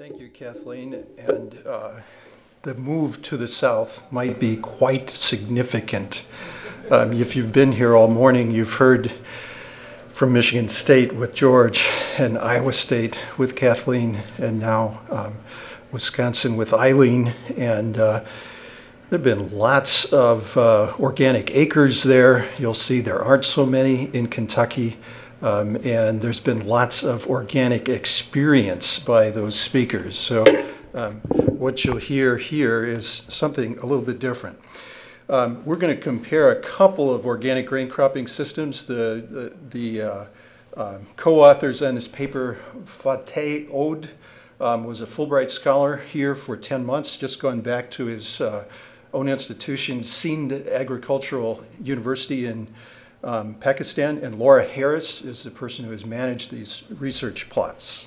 Thank you, Kathleen. And the move to the south might be quite significant. If you've been here all morning, you've heard from Michigan State with George and Iowa State with Kathleen and now Wisconsin with Eileen. And there have been lots of organic acres there. You'll see there aren't so many in Kentucky. And there's been lots of organic experience by those speakers. So what you'll hear here is something a little bit different. We're going to compare a couple of organic grain cropping systems. The co-authors on this paper, Fateh Ode, was a Fulbright scholar here for 10 months, just gone back to his own institution, Sindh Agricultural University in Pakistan, and Laura Harris is the person who has managed these research plots.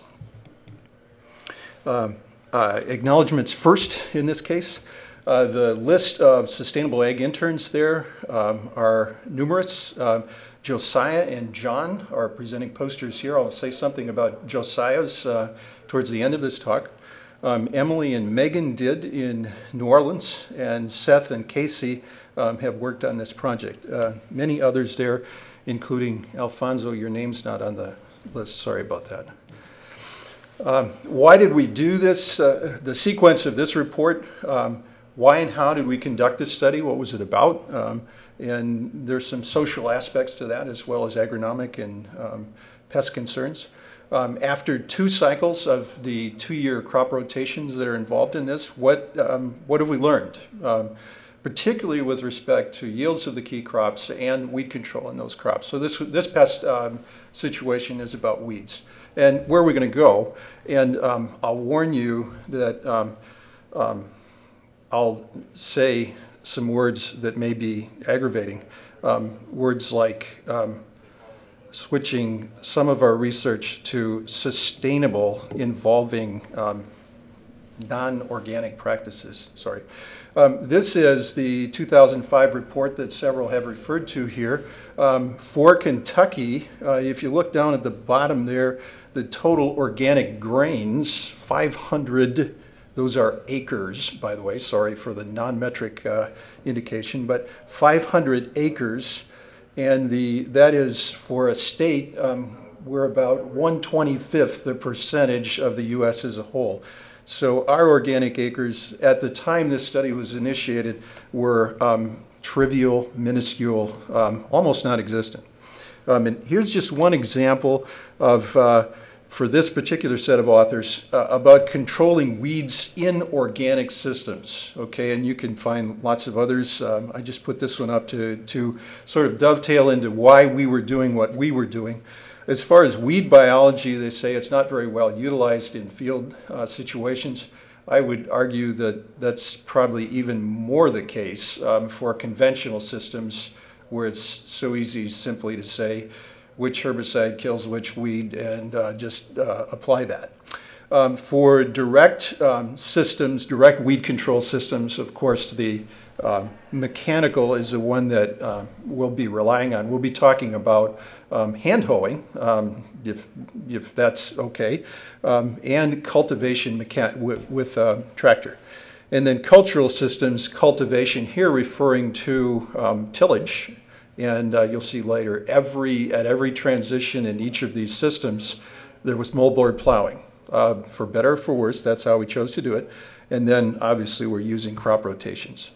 Acknowledgements first in this case. The list of sustainable ag interns there are numerous. Josiah and John are presenting posters here. I'll say something about Josiah's towards the end of this talk. Emily and Megan did in New Orleans, and Seth and Casey have worked on this project. Many others there, including Alfonso. Your name's not on the list. Sorry about that. Why did we do this? The sequence of this report, why and how did we conduct this study? What was it about? And there's some social aspects to that, as well as agronomic and pest concerns. After 2 cycles of the 2-year crop rotations that are involved in this, what have we learned? Particularly with respect to yields of the key crops and weed control in those crops. So this pest situation is about weeds. And where are we going to go? And I'll warn you that I'll say some words that may be aggravating. Words like switching some of our research to sustainable involving non-organic practices. Sorry. This is the 2005 report that several have referred to here. For Kentucky, if you look down at the bottom there, the total organic grains, 500, those are acres, by the way, sorry for the non-metric indication, but 500 acres, and that is for a state, we're about 1/25 the percentage of the U.S. as a whole. So our organic acres, at the time this study was initiated, were trivial, minuscule, almost non-existent. And here's just one example of, for this particular set of authors, about controlling weeds in organic systems. Okay, and you can find lots of others. I just put this one up to sort of dovetail into why we were doing what we were doing. As far as weed biology, they say it's not very well utilized in field situations. I would argue that that's probably even more the case for conventional systems, where it's so easy simply to say which herbicide kills which weed and just apply that. For direct systems, direct weed control systems, of course, the mechanical is the one that we'll be relying on. We'll be talking about hand hoeing, if that's okay, and cultivation with tractor. And then cultural systems, cultivation here referring to tillage. And you'll see later, at every transition in each of these systems, there was moldboard plowing. For better or for worse, that's how we chose to do it. And then obviously we're using crop rotations.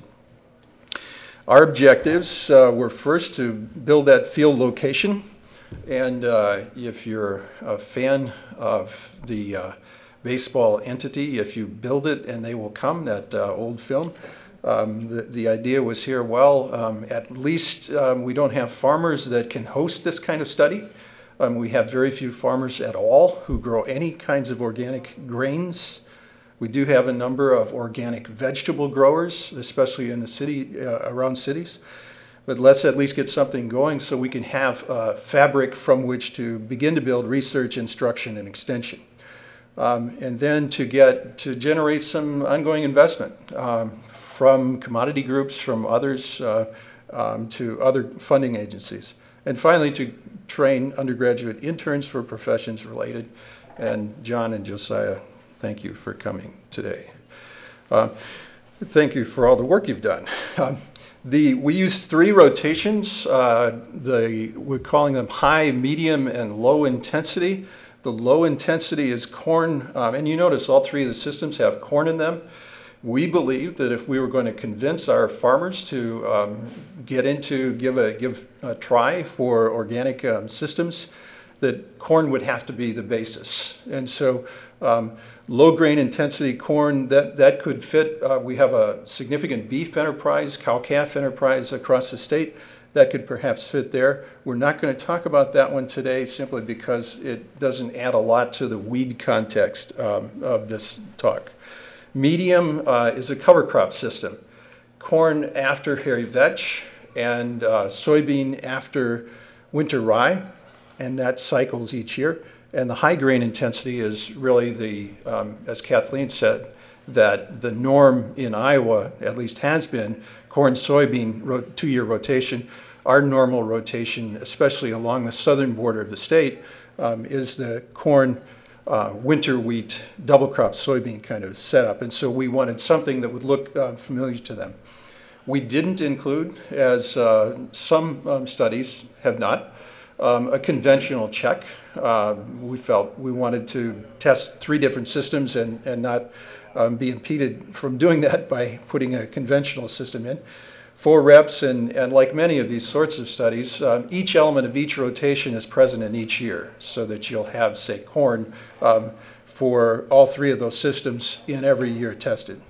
Our objectives were first to build that field location. And if you're a fan of the baseball entity, if you build it and they will come, that old film, the idea was here, well, at least we don't have farmers that can host this kind of study. We have very few farmers at all who grow any kinds of organic grains. We do have a number of organic vegetable growers, especially in the city, around cities. But let's at least get something going so we can have fabric from which to begin to build research, instruction, and extension. And then to generate some ongoing investment from commodity groups, from others, to other funding agencies. And finally, to train undergraduate interns for professions related. And John and Josiah thank you for coming today. Uh, Thank you for all the work you've done. We use 3 rotations. We're calling them high, medium, and low intensity. The low intensity is corn, and you notice all 3 of the systems have corn in them. We believe that if we were going to convince our farmers to give a try for organic systems, that corn would have to be the basis. And so low grain intensity corn, that could fit. We have a significant beef enterprise, cow-calf enterprise across the state that could perhaps fit there. We're not going to talk about that one today simply because it doesn't add a lot to the weed context of this talk. Medium is a cover crop system. Corn after hairy vetch and soybean after winter rye, and that cycles each year. And the high grain intensity is really as Kathleen said, that the norm in Iowa, at least has been, corn soybean 2-year rotation. Our normal rotation, especially along the southern border of the state, is the corn, winter wheat, double crop soybean kind of setup. And so we wanted something that would look familiar to them. We didn't include, as some studies have not, a conventional check. We felt we wanted to test 3 different systems and not be impeded from doing that by putting a conventional system in. 4 reps, and like many of these sorts of studies, each element of each rotation is present in each year, so that you'll have, say, corn for all 3 of those systems in every year tested.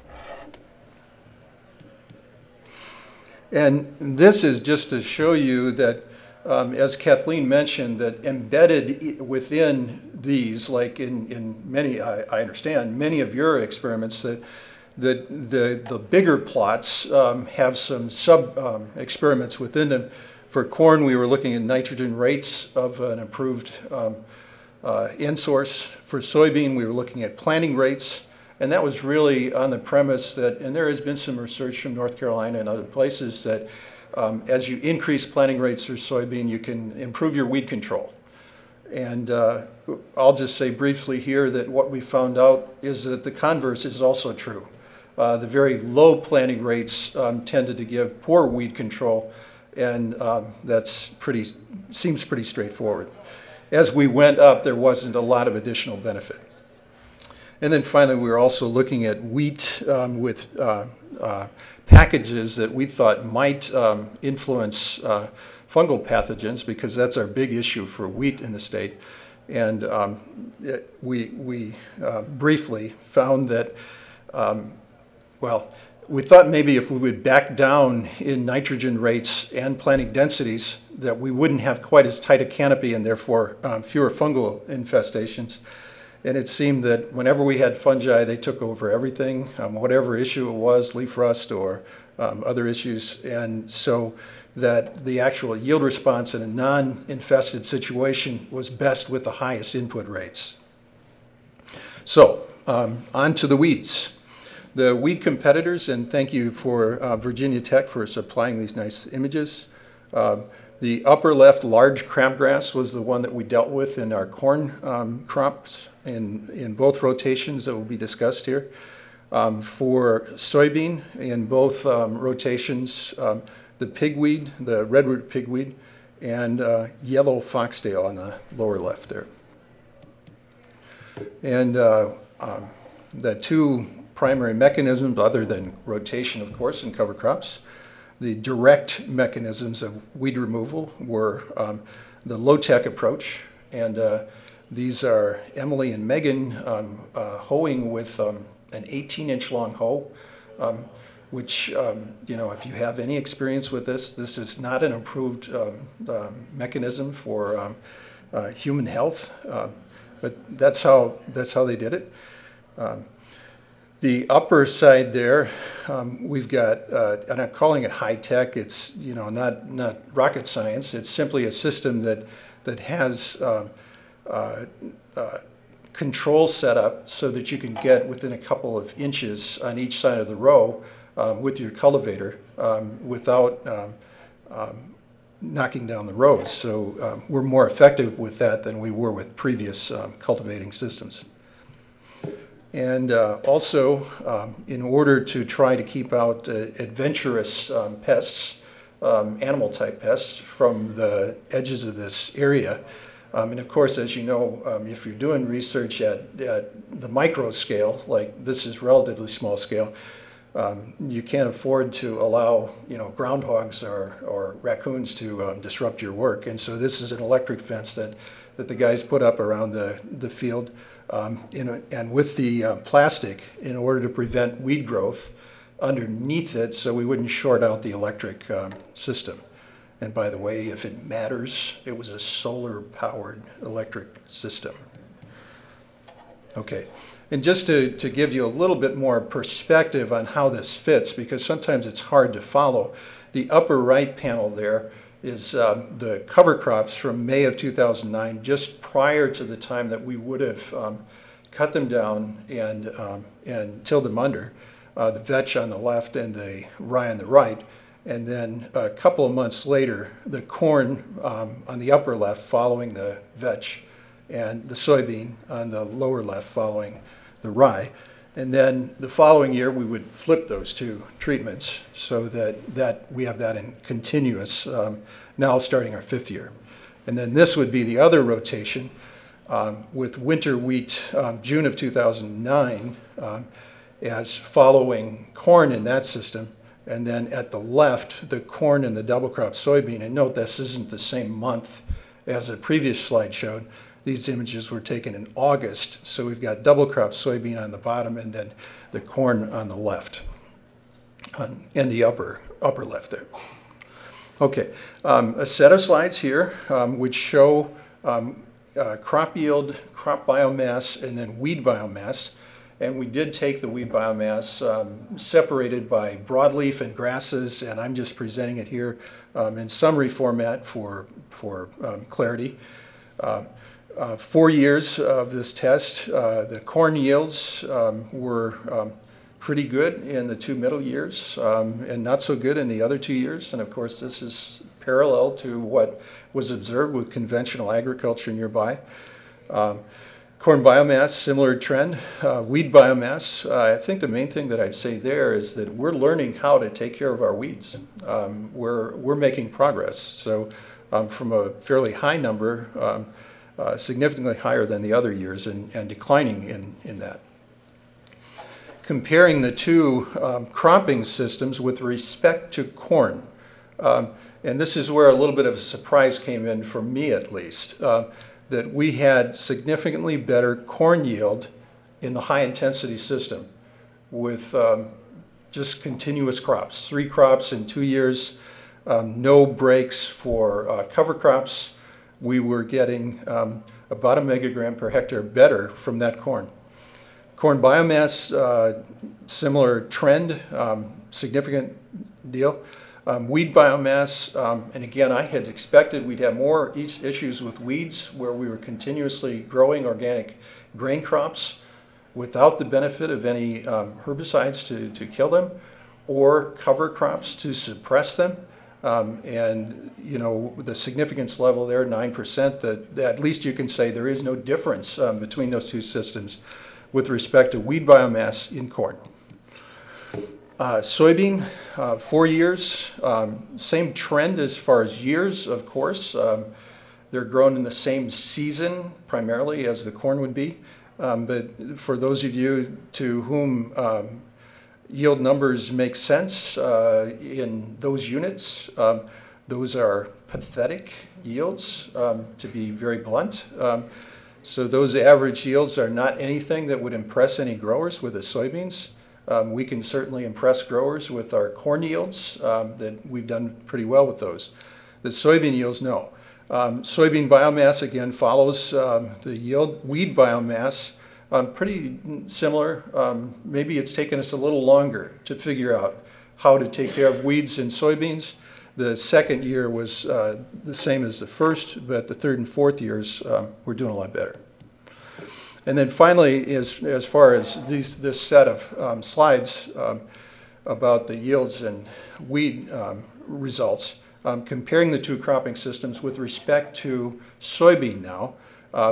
And this is just to show you that, as Kathleen mentioned, that embedded within these, like in many, I understand, many of your experiments, that the bigger plots have some sub experiments within them. For corn, we were looking at nitrogen rates of an improved end source. For soybean, we were looking at planting rates. And that was really on the premise that, and there has been some research from North Carolina and other places, that as you increase planting rates for soybean, you can improve your weed control. And I'll just say briefly here that what we found out is that the converse is also true. The very low planting rates tended to give poor weed control, and that's seems pretty straightforward. As we went up, there wasn't a lot of additional benefit. And then finally, we were also looking at wheat with packages that we thought might influence fungal pathogens, because that's our big issue for wheat in the state. And we briefly found that, well, we thought maybe if we would back down in nitrogen rates and planting densities, that we wouldn't have quite as tight a canopy and therefore fewer fungal infestations. And it seemed that whenever we had fungi, they took over everything, whatever issue it was, leaf rust or other issues. And so that the actual yield response in a non-infested situation was best with the highest input rates. So on to the weeds. The weed competitors, and thank you for Virginia Tech for supplying these nice images. The upper left large crabgrass was the one that we dealt with in our corn crops in both rotations that will be discussed here. For soybean, in both rotations, the pigweed, the redroot pigweed, and yellow foxtail on the lower left there. And the 2 primary mechanisms, other than rotation, of course, in cover crops, the direct mechanisms of weed removal were the low-tech approach, and these are Emily and Megan hoeing with an 18-inch long hoe, which, you know, if you have any experience with this is not an approved mechanism for human health, but that's how they did it. The upper side there, we've got, and I'm calling it high tech. It's, you know, not rocket science. It's simply a system that has control set up so that you can get within a couple of inches on each side of the row with your cultivator without knocking down the rows. So we're more effective with that than we were with previous cultivating systems. And also, in order to try to keep out adventurous pests, animal-type pests, from the edges of this area. And of course, as you know, if you're doing research at the micro scale, like this is relatively small scale, you can't afford to allow, groundhogs or raccoons to disrupt your work. And so this is an electric fence that the guys put up around the field, and with the plastic in order to prevent weed growth underneath it, so we wouldn't short out the electric system. And by the way, if it matters, it was a solar-powered electric system. Okay, and just to give you a little bit more perspective on how this fits, because sometimes it's hard to follow, the upper right panel there is the cover crops from May of 2009, just prior to the time that we would have cut them down and tilled them under, the vetch on the left and the rye on the right. And then a couple of months later, the corn on the upper left following the vetch, and the soybean on the lower left following the rye. And then the following year, we would flip those two treatments so that we have that in continuous, now starting our 5th year. And then this would be the other rotation with winter wheat, June of 2009, as following corn in that system. And then at the left, the corn and the double crop soybean. And note, this isn't the same month as the previous slide showed. These images were taken in August. So we've got double crop soybean on the bottom and then the corn on the left, and the upper left there. Okay, a set of slides here which show crop yield, crop biomass, and then weed biomass. And we did take the weed biomass separated by broadleaf and grasses, and I'm just presenting it here in summary format for clarity. 4 years of this test, the corn yields were pretty good in the 2 middle years and not so good in the other 2 years. And of course, this is parallel to what was observed with conventional agriculture nearby. Corn biomass, similar trend. Weed biomass, I think the main thing that I'd say there is that we're learning how to take care of our weeds. We're making progress. So from a fairly high number, significantly higher than the other years, and declining in that. Comparing the two cropping systems with respect to corn. And this is where a little bit of a surprise came in, for me at least. That we had significantly better corn yield in the high intensity system with just continuous crops, 3 crops in 2 years, no breaks for cover crops. We were getting about a megagram per hectare better from that corn. Corn biomass, similar trend, significant deal. Weed biomass, and again, I had expected we'd have more issues with weeds where we were continuously growing organic grain crops without the benefit of any herbicides to kill them, or cover crops to suppress them. And the significance level there, 9%, that at least you can say there is no difference between those two systems with respect to weed biomass in corn. Soybean, 4 years, same trend as far as years, of course. They're grown in the same season primarily as the corn would be. But for those of you to whom yield numbers make sense in those units, those are pathetic yields, to be very blunt. So those average yields are not anything that would impress any growers with the soybeans. We can certainly impress growers with our corn yields, that we've done pretty well with those. The soybean yields, no. Soybean biomass, again, follows the yield. Weed biomass, pretty similar. Maybe it's taken us a little longer to figure out how to take care of weeds in soybeans. The second year was the same as the first, but the third and fourth years, we're doing a lot better. And then finally, as far as this set of slides about the yields and weed results, comparing the two cropping systems with respect to soybean now,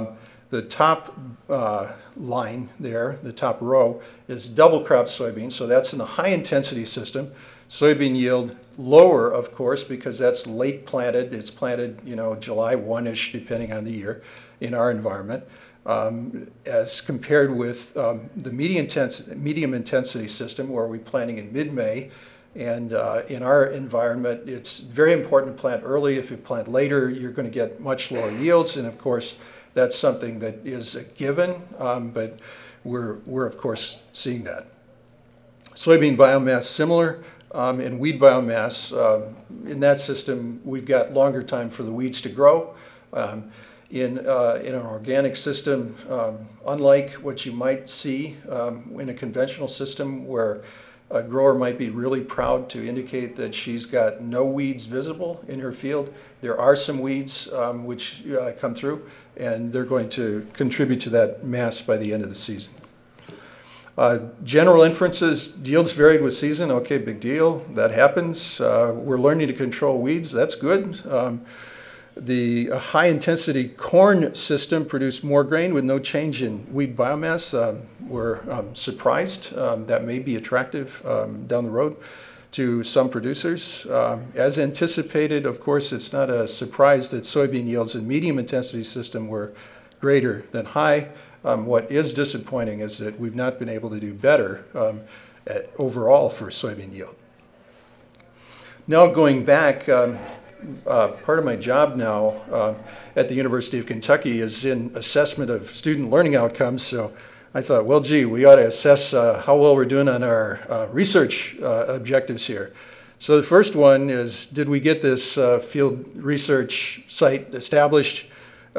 The top line there, the top row, is double crop soybean, so that's in the high intensity system. Soybean yield lower, of course, because that's late planted. It's planted, July 1-ish, depending on the year, in our environment, as compared with the medium intensity system, where we're planting in mid-May. And in our environment, it's very important to plant early. If you plant later, you're going to get much lower yields. And of course, that's something that is a given, but we're of course seeing that. Soybean biomass similar, and weed biomass, in that system, we've got longer time for the weeds to grow. In an organic system, unlike what you might see in a conventional system, where a grower might be really proud to indicate that she's got no weeds visible in her field, there are some weeds which come through, and they're going to contribute to that mass by the end of the season. General inferences: yields varied with season. Okay, big deal. That happens. We're learning to control weeds. That's good. The high-intensity corn system produced more grain with no change in weed biomass. We're surprised. That may be attractive down the road to some producers. As anticipated, of course, it's not a surprise that soybean yields in medium-intensity system were greater than high. What is disappointing is that we've not been able to do better overall for soybean yield. Now going back, part of my job now at the University of Kentucky is in assessment of student learning outcomes. So I thought, well, gee, we ought to assess how well we're doing on our research objectives here. So the first one is, did we get this field research site established?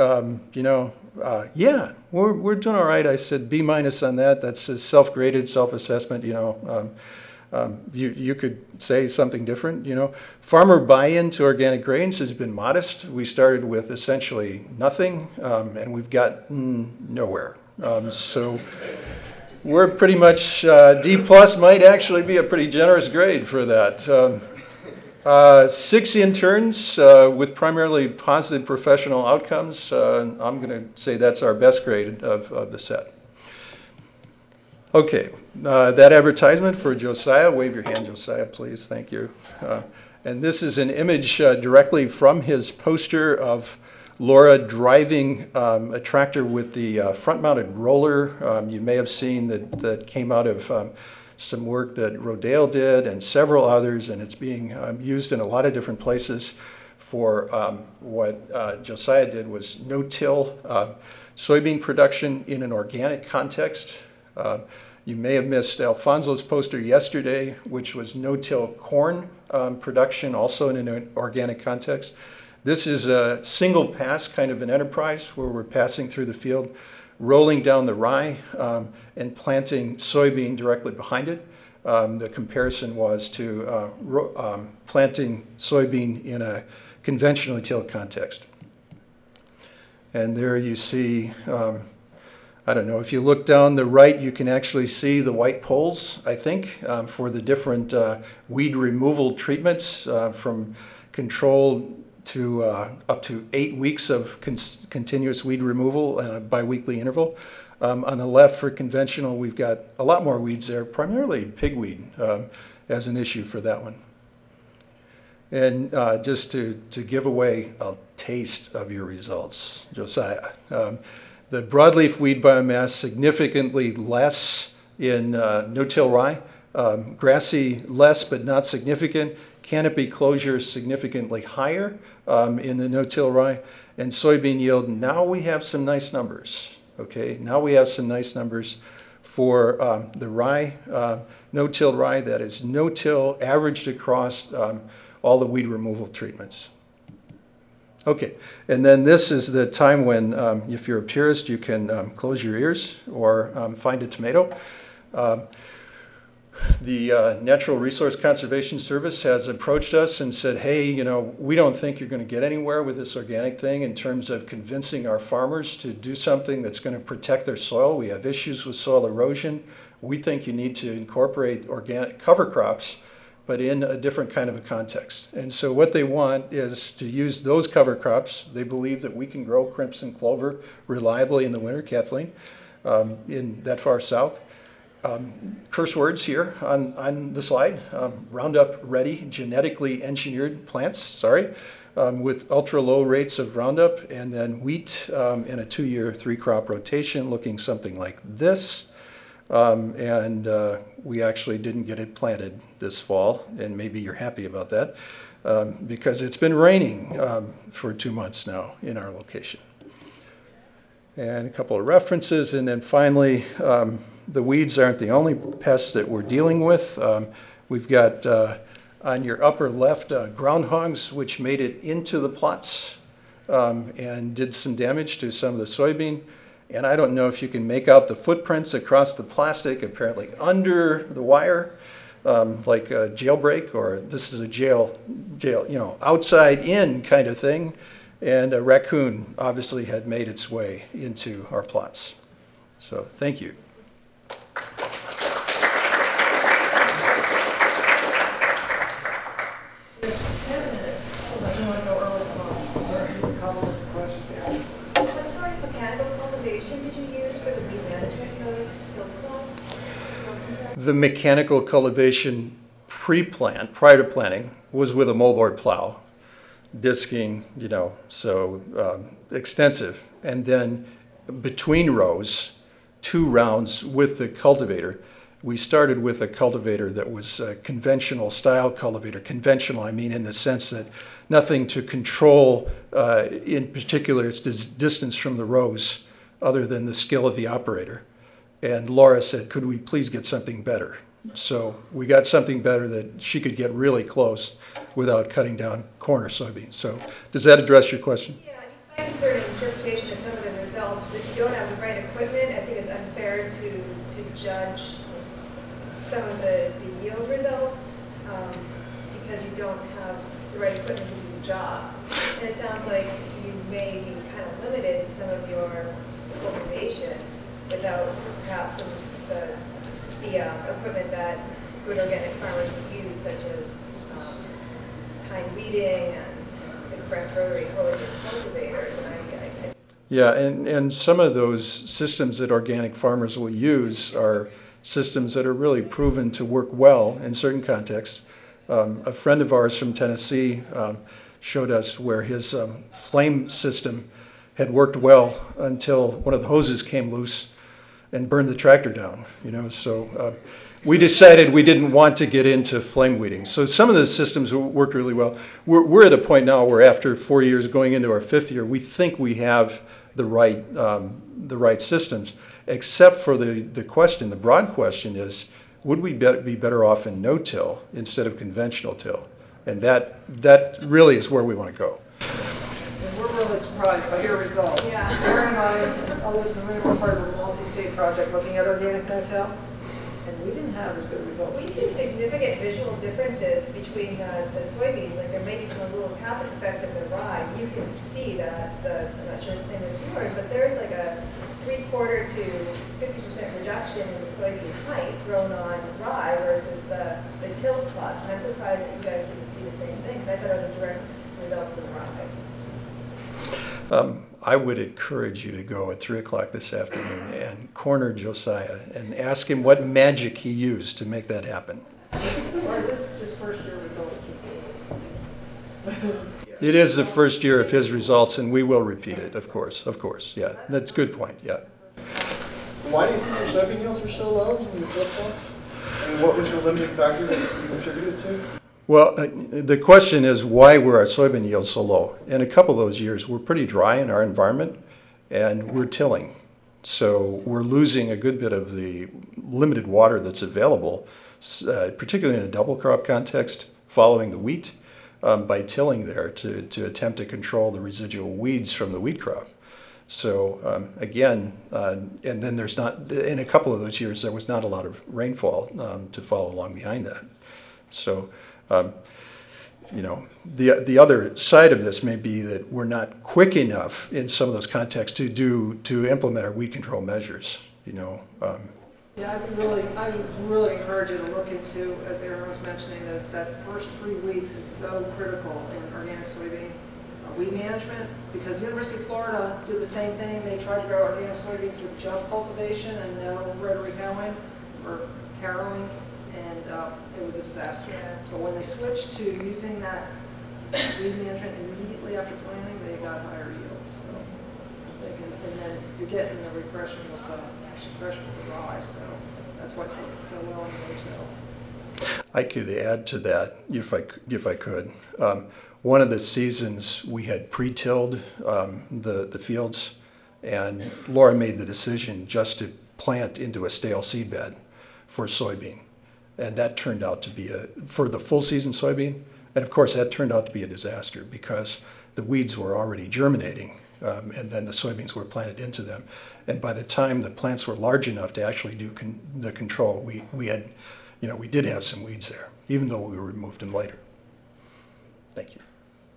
Yeah, we're doing all right. I said B- on that. That's a self-graded self-assessment. You could say something different. Farmer buy-in to organic grains has been modest. We started with essentially nothing, and we've got nowhere. So we're pretty much D+ might actually be a pretty generous grade for that. 6 interns with primarily positive professional outcomes. I'm going to say that's our best grade of the set. Okay, that advertisement for Josiah, wave your hand, Josiah, please, thank you. And this is an image directly from his poster of Laura driving a tractor with the front-mounted roller. You may have seen that came out of some work that Rodale did and several others, and it's being used in a lot of different places for what Josiah did was no-till soybean production in an organic context. You may have missed Alfonso's poster yesterday, which was no-till corn production, also in an organic context. This is a single pass kind of an enterprise where we're passing through the field, rolling down the rye, and planting soybean directly behind it. The comparison was to planting soybean in a conventionally tilled context. And there you see, I don't know, if you look down the right, you can actually see the white poles, I think, for the different weed removal treatments from control to up to 8 weeks of continuous weed removal at a biweekly interval. On the left for conventional, we've got a lot more weeds there, primarily pigweed as an issue for that one. And just to give away a taste of your results, Josiah, the broadleaf weed biomass significantly less in no-till rye, grassy less but not significant, canopy closure significantly higher in the no-till rye, and soybean yield, now we have some nice numbers, okay? Now we have some nice numbers for the rye, no-till rye, that is no-till averaged across all the weed removal treatments. Okay, and then this is the time when, if you're a purist, you can close your ears or find a tomato. The Natural Resource Conservation Service has approached us and said, hey, we don't think you're going to get anywhere with this organic thing in terms of convincing our farmers to do something that's going to protect their soil. We have issues with soil erosion. We think you need to incorporate organic cover crops but in a different kind of a context. And so what they want is to use those cover crops. They believe that we can grow crimson clover reliably in the winter, Kathleen, in that far south. Curse words here on the slide. Roundup ready, genetically engineered plants, with ultra low rates of Roundup, and then wheat in a 2-year, 3-crop rotation looking something like this. We actually didn't get it planted this fall, and maybe you're happy about that, because it's been raining for 2 months now in our location. And a couple of references, and then finally, the weeds aren't the only pests that we're dealing with. We've got on your upper left groundhogs, which made it into the plots and did some damage to some of the soybean. And I don't know if you can make out the footprints across the plastic, apparently under the wire, like a jailbreak, or this is a jail, outside in kind of thing. And a raccoon obviously had made its way into our plots. So thank you. What sort of mechanical cultivation did you use for the weed management for those tilt plots? The mechanical cultivation pre-plant, prior to planting, was with a moldboard plow, disking, extensive. And then between rows, 2 rounds with the cultivator. We started with a cultivator that was a conventional style cultivator. Conventional, I mean in the sense that nothing to control, in particular, its distance from the rows, other than the skill of the operator. And Laura said, could we please get something better? So we got something better that she could get really close without cutting down corn or soybeans. So does that address your question? Yeah, despite a certain interpretation of some of the results, if you don't have the right equipment, I think it's unfair to judge some of the yield results because you don't have the right equipment to do the job. And it sounds like you may be kind of limited in some of your cultivation without perhaps some of the equipment that good organic farmers would use, such as time weeding and the correct rotary hose or cultivators. Yeah, and some of those systems that organic farmers will use are systems that are really proven to work well in certain contexts. A friend of ours from Tennessee showed us where his flame system had worked well until one of the hoses came loose and burned the tractor down. So we decided we didn't want to get into flame weeding. So some of the systems worked really well. We're at a point now where after 4 years, going into our 5th year, we think we have the right systems, except for the question. The broad question is, would we be better off in no-till instead of conventional till? And that really is where we want to go. And we're really surprised by your results. Yeah. Sarah and I was in the part of a multi-state project looking at organic no-till, and we didn't have as good results. We see significant visual differences between the soybeans. Like there may be some little passive effect of the rye. You can see that I'm not sure it's the same with yours, but there's like a 3/4 to 50% reduction in the soybean height grown on rye versus the tilled plots. And I'm surprised that you guys didn't see the same thing, because I thought it was a direct result from the rye. I would encourage you to go at 3 o'clock this afternoon and corner Josiah and ask him what magic he used to make that happen. Or is this just first year results? It is the first year of his results, and we will repeat it, of course, yeah. That's a good point, yeah. Why do you think your soybean yields are so low in your flip flops? And what was the limiting factor that you contributed to? Well, the question is, why were our soybean yields so low? And a couple of those years were pretty dry in our environment, and we're tilling. So we're losing a good bit of the limited water that's available, particularly in a double crop context, following the wheat, by tilling there to attempt to control the residual weeds from the wheat crop. So again, and then there's not, in a couple of those years, there was not a lot of rainfall to follow along behind that. So, the other side of this may be that we're not quick enough in some of those contexts to implement our weed control measures. Yeah, I would really encourage you to look into, as Aaron was mentioning, is that first 3 weeks is so critical in organic soybean weed management, because University of Florida did the same thing. They tried to grow organic soybeans with just cultivation and no rotary hoeing or harrowing, and it was a disaster. Yeah. But when they switched to using that weed management immediately after planting, they got higher yields. So they can, and then you're getting the refreshing with the rye. So that's why it's working so well in the no-till. I could add to that if I could. One of the seasons we had pre-tilled the fields, and Laura made the decision just to plant into a stale seed bed for soybean. And that turned out to be for the full season soybean, and of course that turned out to be a disaster because the weeds were already germinating, and then the soybeans were planted into them. And by the time the plants were large enough to actually do the control, we had, we did have some weeds there, even though we removed them later. Thank you.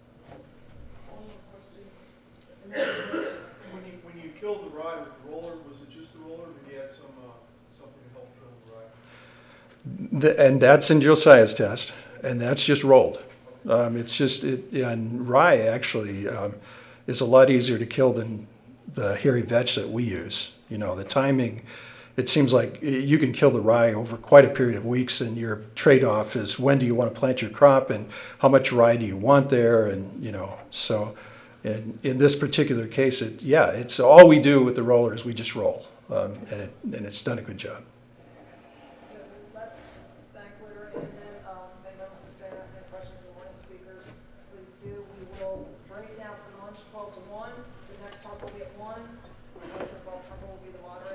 When you killed the rye with the roller, was it just the roller, or did you add something to help kill the rye? And that's in Josiah's test, and that's just rolled. It's just, and rye actually is a lot easier to kill than the hairy vetch that we use. The timing, it seems like you can kill the rye over quite a period of weeks, and your trade-off is when do you want to plant your crop and how much rye do you want there, and so in this particular case, it's all we do with the roller is we just roll, and it's done a good job. Let's thank Larry, and then if anyone wants to stay and ask any questions of the morning speakers, please do. We will break now for lunch 12 to 1. The next talk will be at 1. My husband, Bob Trumbull, will be the moderator.